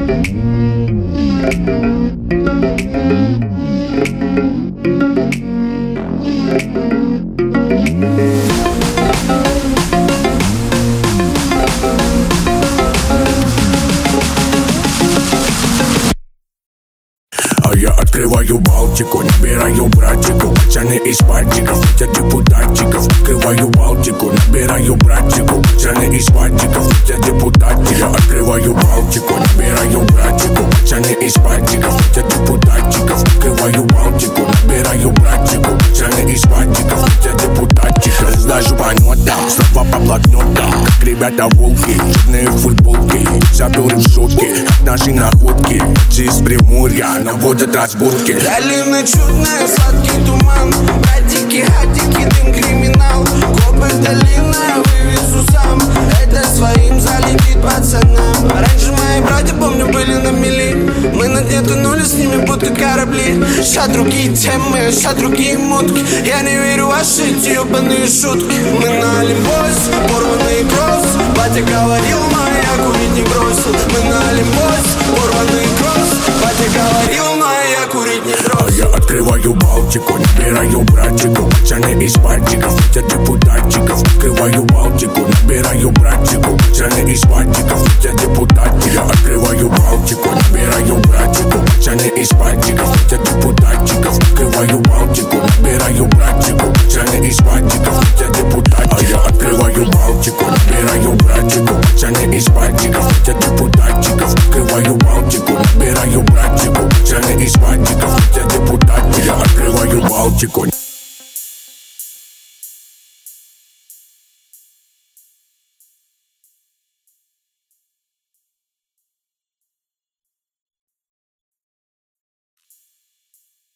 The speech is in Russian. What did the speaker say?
Я открываю Балтику, набираю братчиков, пацаны из пальчиков, хотят депутатчиков. Открываю Балтику, набираю братчиков, пацаны из пальчиков, хотят депутатчиков. Я открываю Балтику, набираю братчиков, пацаны из пальчиков, хотят депутатчиков. Открываю Балтику, набираю братчиков, пацаны из пальчиков, хотят депутатчиков. Разлажу по нотам, слова по блокнотам, как ребята волки, черные футболки, заберы в шутки, наши находки, из Приморья наводят разборки. Долина чудная, сладкий туман, братики, хатики, дым, криминал. Копы долина, вывезу сам, это своим залетит пацанам. Раньше мои братья, помню, были на мели, мы на дне тонули с ними, будто корабли. Ща другие темы, ща другие мутки, я не верю в ваши эти ебаные шутки. Мы на Олимпосе, порванный кросс, батя говорил, моя курить не бросил. Мы на Олимпосе, порванный кросс, батя говорил, моя курить не бросил. Я открываю Балтику, набираю братчиков, пацаны из пальчиков, хотят депутатчиков. Открываю Балтику, набираю братчиков, пацаны из пальчиков, хотят депутатчиков. Я открываю Балтику, набираю братчиков, пацаны из пальчиков, хотят депутатчиков. Открываю Балтику, набираю братчиков, пацаны из пальчиков, хотят депутатчиков. Я открываю Балтику, набираю братчиков, пацаны из пальчиков, хотят депутатчиков. Открываю Балтику, набираю братчиков, пацаны из пальчиков, хотят депутатчиков. Я открываю Балтику,